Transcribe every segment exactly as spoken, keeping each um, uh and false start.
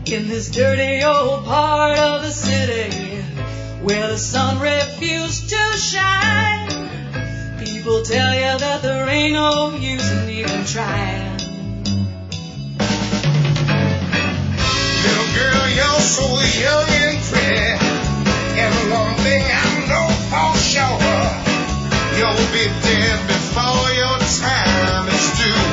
In this dirty old part of the city where the sun refused to shine, people tell you that there ain't no use in even trying. Little girl, you're so young and pretty, and one thing I know for sure, you'll be dead before your time is due.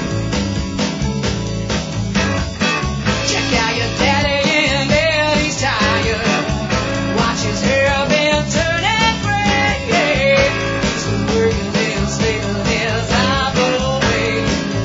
Check out your daddy in bed, he's tired. Watch his hair been turning gray. He's been working and slaving his life away.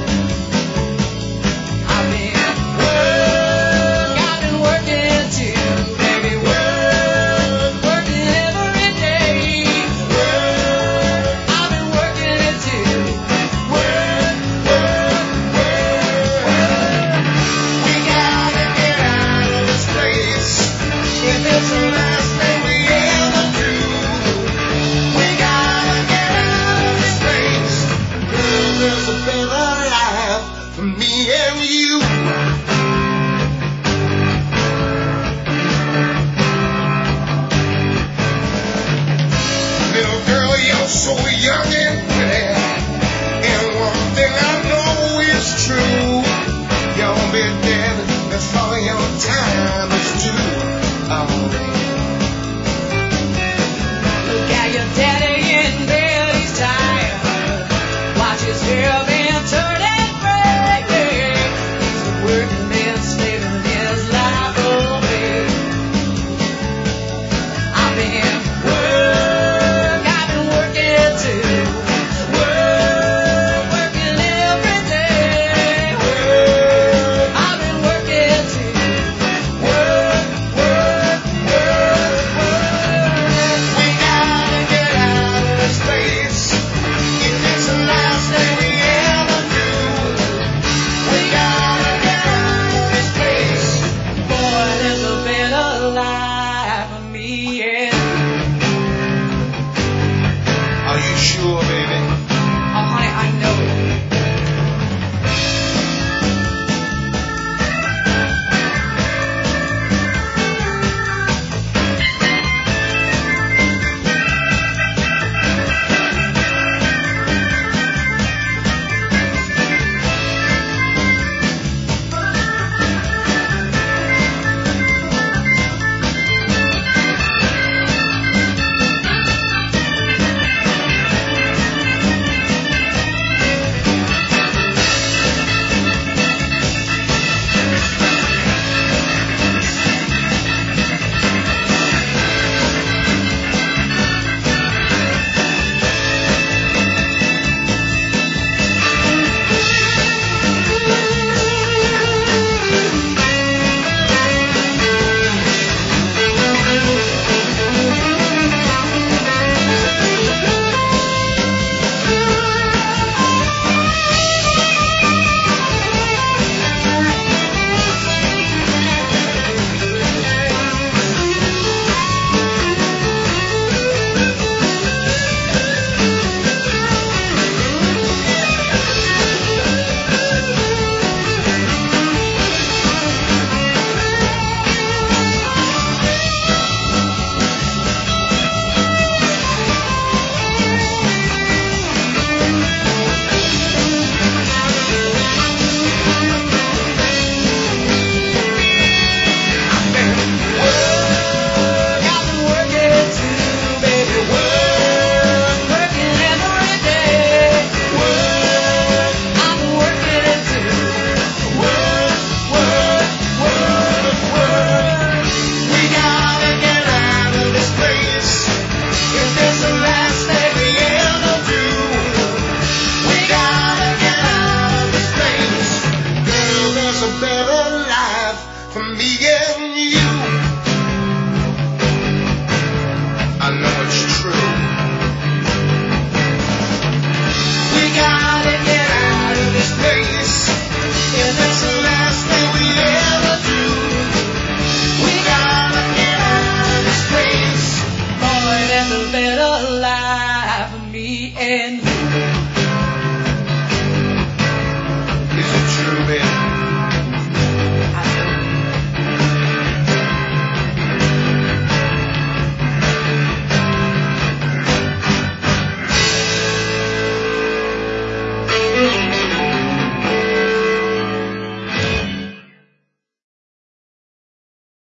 I've been work, I've been working too, baby. Work, working every day. Work, I've been working it too. Work, work, work, work. We gotta get out of this place. If it's the last thing we ever do, we gotta get out of this place. Girl, there's a better life for me and you. Little girl, you're so young and pretty, and one thing I know is true, you'll be dead before your time is due. Oh,